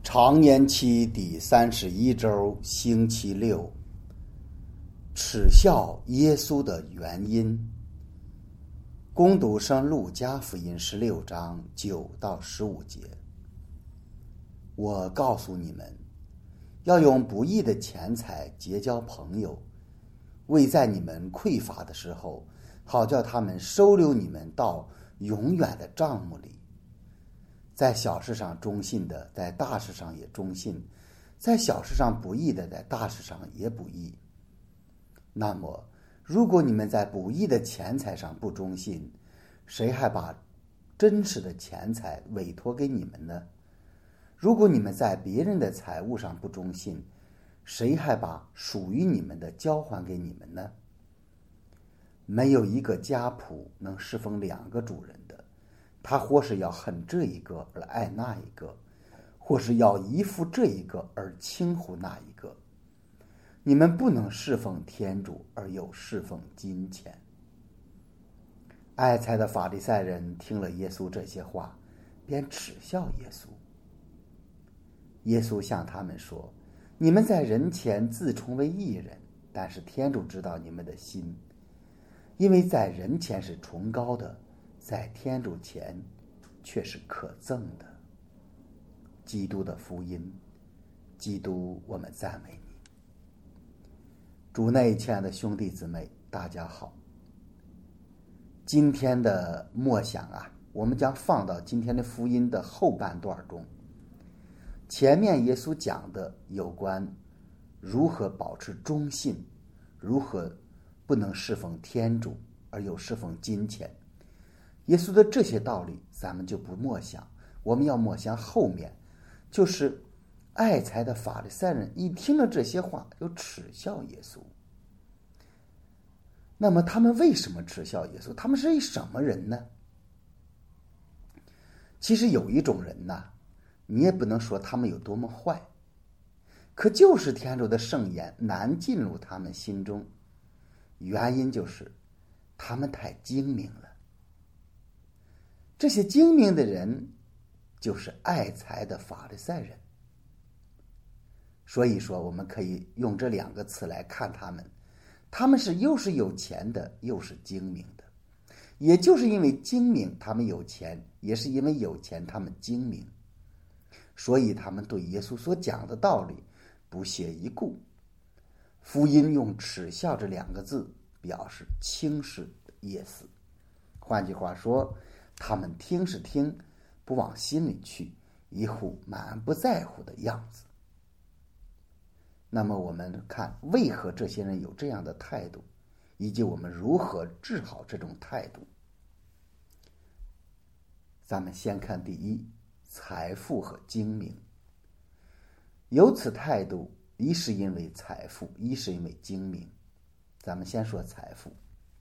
常年期第31周星期六，耻笑耶稣的原因。攻读圣路加福音16章9到15节。我告诉你们，要用不义的钱财结交朋友，为在你们匮乏的时候，好叫他们收留你们到永远的帐幕里。在小事上忠信的，在大事上也忠信；在小事上不义的，在大事上也不义。那么，如果你们在不义的钱财上不忠信，谁还把真实的钱财委托给你们呢？如果你们在别人的财物上不忠信，谁还把属于你们的交还给你们呢？没有一个家仆能侍奉两个主人的，他或是要恨这一个而爱那一个，或是要依附这一个而轻忽那一个。你们不能侍奉天主而又侍奉金钱。爱财的法利赛人听了耶稣这些话，便耻笑耶稣。耶稣向他们说：你们在人前自称为义人，但是天主知道你们的心，因为在人前是崇高的，在天主前却是可憎的。基督的福音。基督，我们赞美你。主内亲爱的兄弟姊妹，大家好。今天的默想我们将放到今天的福音的后半段中。前面耶稣讲的有关如何保持忠信，如何不能侍奉天主而又侍奉金钱。耶稣的这些道理咱们就不默想，我们要默想后面，就是爱财的法利赛人一听了这些话，就耻笑耶稣。那么他们为什么耻笑耶稣？他们是一什么人呢？其实有一种人你也不能说他们有多么坏，可就是天主的圣言难进入他们心中，原因就是他们太精明了。这些精明的人就是爱财的法利赛人。所以说我们可以用这两个词来看他们，他们是又是有钱的，又是精明的。也就是因为精明他们有钱，也是因为有钱他们精明，所以他们对耶稣所讲的道理不屑一顾。福音用耻笑这两个字表示轻视的意思。换句话说，他们听是听，不往心里去，一副满不在乎的样子。那么我们看为何这些人有这样的态度，以及我们如何治好这种态度。咱们先看第一，财富和精明。有此态度，一是因为财富，一是因为精明。咱们先说财富。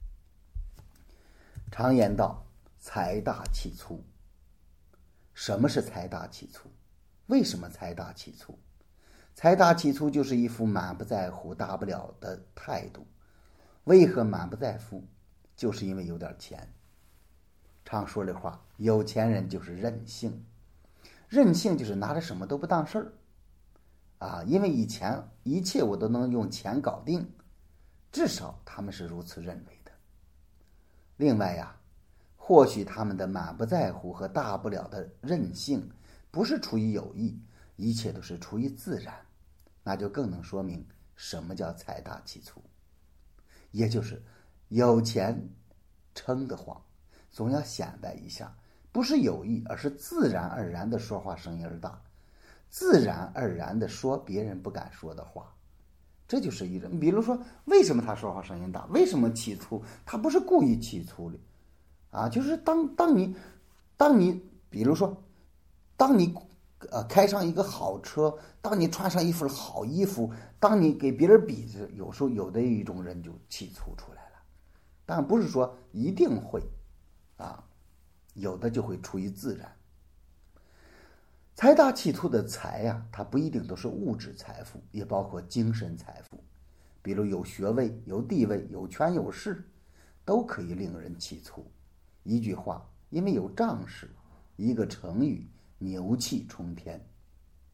常言道，财大气粗。什么是财大气粗？为什么财大气粗？财大气粗就是一副满不在乎大不了的态度。为何满不在乎？就是因为有点钱。常说的话，有钱人就是任性。任性就是拿着什么都不当事儿因为以前一切我都能用钱搞定，至少他们是如此认为的。另外或许他们的满不在乎和大不了的任性不是出于有意，一切都是出于自然，那就更能说明什么叫财大气粗。也就是有钱撑得慌，总要显摆一下，不是有意，而是自然而然的说话声音大，自然而然的说别人不敢说的话。这就是一种，比如说为什么他说话声音大，为什么气粗？他不是故意气粗的就是当你比如说当你开上一个好车，当你穿上一份好衣服，当你给别人比，有时候有的一种人就气粗出来了。但不是说一定会有的就会出于自然。财大气粗的财它不一定都是物质财富，也包括精神财富。比如有学位、有地位、有权有势，都可以令人气粗。一句话，因为有仗势；一个成语，牛气冲天。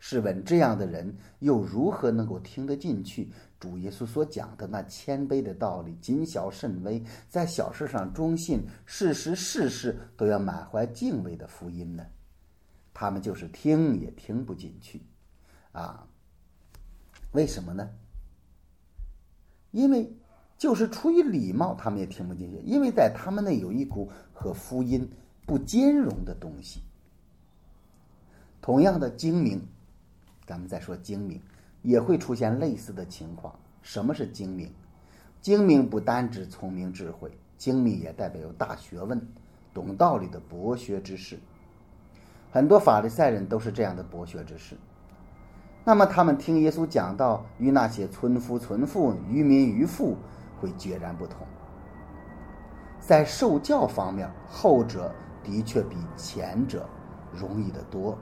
试问这样的人又如何能够听得进去主耶稣所讲的那谦卑的道理，谨小慎微，在小事上忠信，事事都要满怀敬畏的福音呢？他们就是听也听不进去啊！为什么呢？因为就是出于礼貌，他们也听不进去，因为在他们内有一股和福音不兼容的东西。同样的精明，咱们再说精明，也会出现类似的情况。什么是精明？精明不单指聪明智慧，精明也代表有大学问、懂道理的博学之士。很多法利赛人都是这样的博学之士。那么他们听耶稣讲道，与那些村夫村妇、渔民渔妇会截然不同。在受教方面，后者的确比前者容易得多，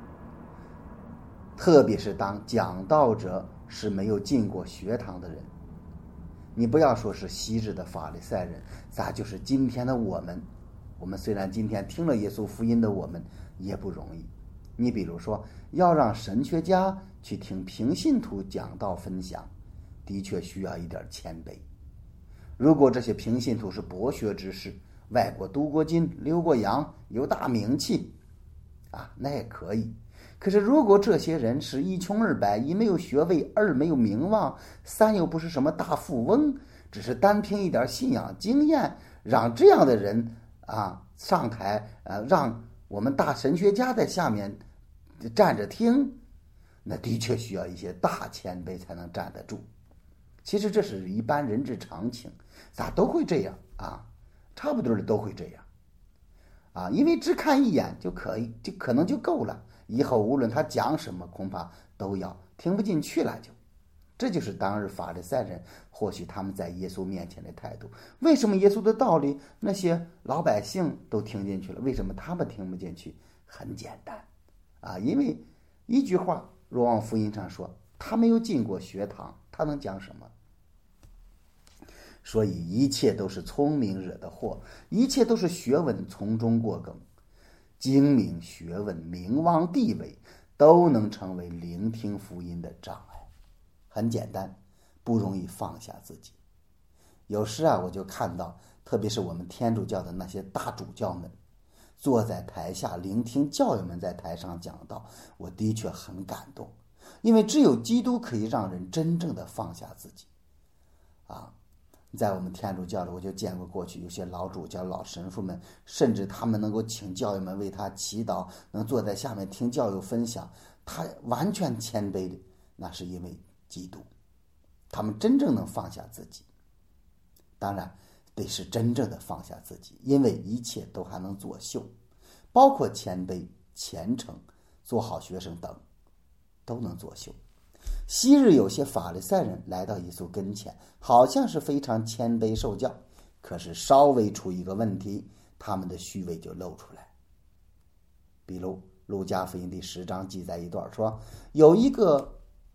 特别是当讲道者是没有进过学堂的人。你不要说是昔日的法利赛人，咋就是今天的我们虽然今天听了耶稣福音的我们也不容易。你比如说，要让神学家去听平信徒讲道分享，的确需要一点谦卑。如果这些平信徒是博学之士，外国读过经、留过洋，有大名气啊，那也可以。可是如果这些人是一穷二白，一没有学位，二没有名望，三又不是什么大富翁，只是单凭一点信仰经验，让这样的人上台，让我们大神学家在下面站着听，那的确需要一些大谦卑才能站得住。其实这是一般人之常情，咋都会这样啊，差不多的都会这样啊，因为只看一眼就可能就够了，以后无论他讲什么，恐怕都要听不进去了。这就是当日法利赛人或许他们在耶稣面前的态度。为什么耶稣的道理那些老百姓都听进去了，为什么他们听不进去？很简单啊，因为一句话，若望福音上说，他没有进过学堂，他能讲什么？所以一切都是聪明惹的祸，一切都是学问从中过梗。精明、学问、名望、地位都能成为聆听福音的障碍。很简单，不容易放下自己。有时我就看到，特别是我们天主教的那些大主教们，坐在台下聆听教友们在台上讲道，我的确很感动，因为只有基督可以让人真正的放下自己啊。在我们天主教里，我就见过过去有些老主教、老神父们，甚至他们能够请教友们为他祈祷，能坐在下面听教友分享，他完全谦卑的，那是因为基督，他们真正能放下自己。当然得是真正的放下自己，因为一切都还能作秀，包括谦卑、虔诚、做好学生等，都能作秀。昔日有些法利赛人来到耶稣跟前，好像是非常谦卑受教，可是稍微出一个问题，他们的虚伪就露出来。比如路加福音第10章记载一段说，有一个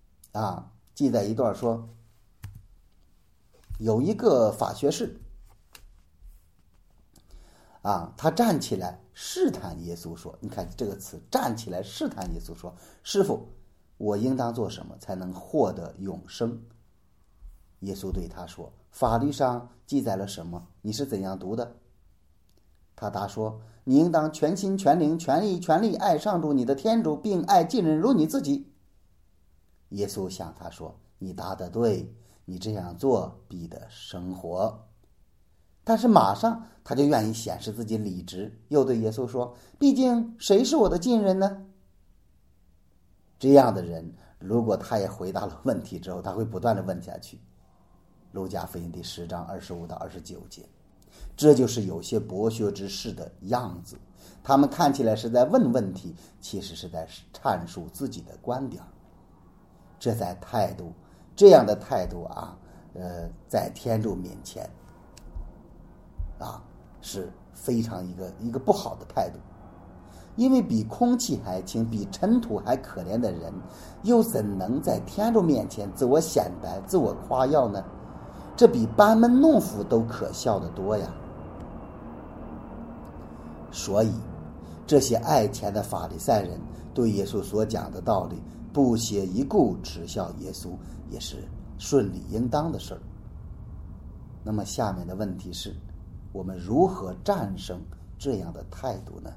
法学士他站起来试探耶稣说，你看这个词，站起来试探耶稣说，师父，我应当做什么才能获得永生？耶稣对他说，法律上记载了什么？你是怎样读的？他答说，你应当全心全灵全力爱上主你的天主，并爱近人如你自己。耶稣向他说，你答得对，你这样做必得生活。但是马上他就愿意显示自己理直，又对耶稣说，毕竟谁是我的近人呢？这样的人，如果他也回答了问题之后，他会不断的问下去。路加福音第10章25到29节，这就是有些博学之士的样子。他们看起来是在问问题，其实是在阐述自己的观点。这样的态度在天主面前是非常一个不好的态度。因为比空气还轻，比尘土还可怜的人，又怎能在天主面前自我显摆、自我夸耀呢？这比班门弄斧都可笑得多呀。所以这些爱钱的法利赛人对耶稣所讲的道理不屑一顾，耻笑耶稣，也是顺理应当的事儿。那么下面的问题是，我们如何战胜这样的态度呢？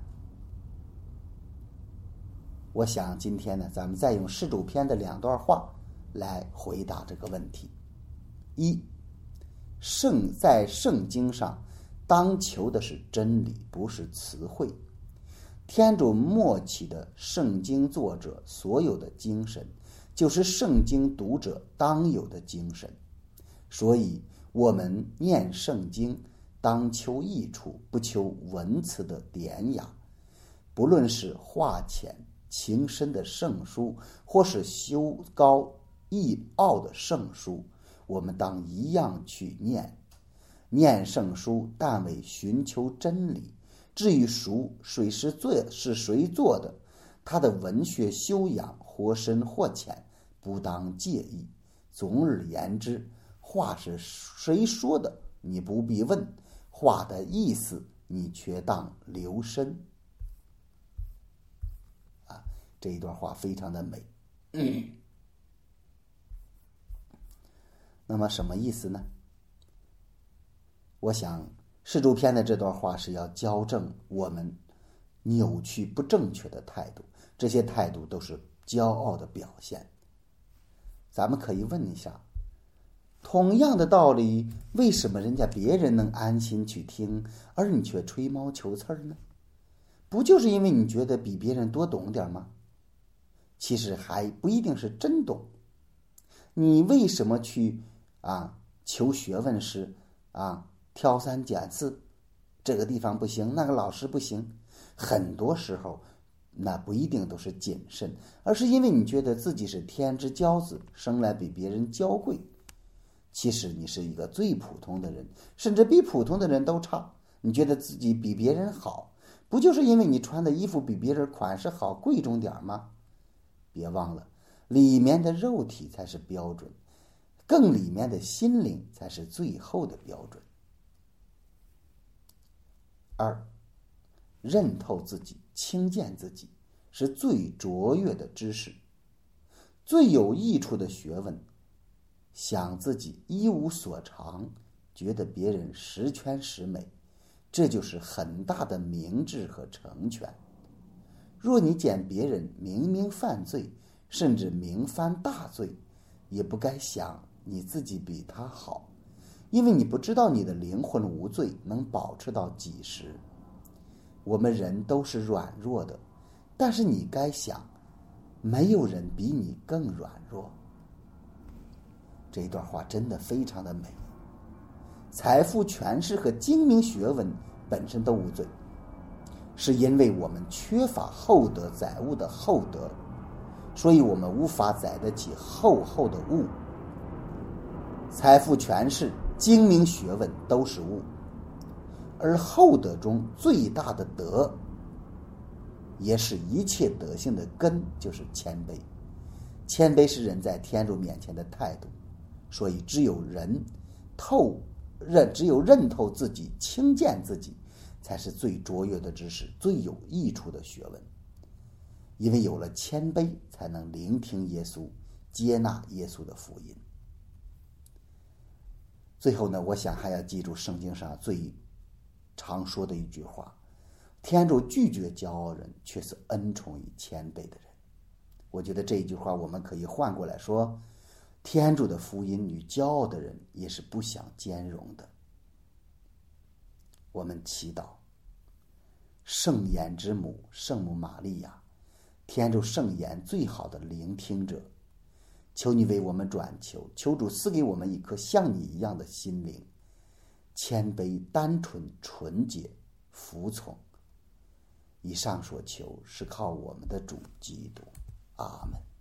我想今天呢，咱们再用施主篇的2段话来回答这个问题。一，在圣经上当求的是真理，不是词汇。天主默契的圣经作者所有的精神，就是圣经读者当有的精神。所以我们念圣经当求益处，不求文词的典雅。不论是话浅情深的圣书，或是修高义奥的圣书，我们当一样去念圣书，但为寻求真理。至于谁是谁做的，他的文学修养或深或浅，不当介意。总而言之，话是谁说的，你不必问；话的意思，你却当留神。这一段话非常的美。那么什么意思呢？我想施主篇的这段话是要矫正我们扭曲不正确的态度，这些态度都是骄傲的表现。咱们可以问一下，同样的道理，为什么人家别人能安心去听，而你却吹毛求疵呢？不就是因为你觉得比别人多懂点吗？其实还不一定是真懂。你为什么去求学问时挑三拣四，这个地方不行，那个老师不行？很多时候那不一定都是谨慎，而是因为你觉得自己是天之骄子，生来比别人娇贵。其实你是一个最普通的人，甚至比普通的人都差。你觉得自己比别人好，不就是因为你穿的衣服比别人款式好，贵重点吗？别忘了，里面的肉体才是标准，更里面的心灵才是最后的标准。2，认透自己，轻贱自己，是最卓越的知识，最有益处的学问。想自己一无所长，觉得别人十全十美，这就是很大的明智和成全。若你见别人明明犯罪，甚至明犯大罪，也不该想你自己比他好，因为你不知道你的灵魂无罪能保持到几时。我们人都是软弱的，但是你该想，没有人比你更软弱。这一段话真的非常的美。财富、权势和精明学问本身都无罪，是因为我们缺乏厚德载物的厚德，所以我们无法载得起厚厚的物。财富、权势、精明学问都是物，而厚德中最大的德，也是一切德性的根，就是谦卑。谦卑是人在天主面前的态度，所以只有认透自己，轻贱自己，才是最卓越的知识，最有益处的学问。因为有了谦卑，才能聆听耶稣，接纳耶稣的福音。最后呢，我想还要记住圣经上最常说的一句话：天主拒绝骄傲人，却是恩宠于谦卑的人。我觉得这一句话我们可以换过来说，天主的福音与骄傲的人也是不相兼容的。我们祈祷，圣言之母圣母玛利亚，天主圣言最好的聆听者，求你为我们转求，求主赐给我们一颗像你一样的心灵，谦卑、单纯、纯洁、服从。以上所求是靠我们的主基督。阿们。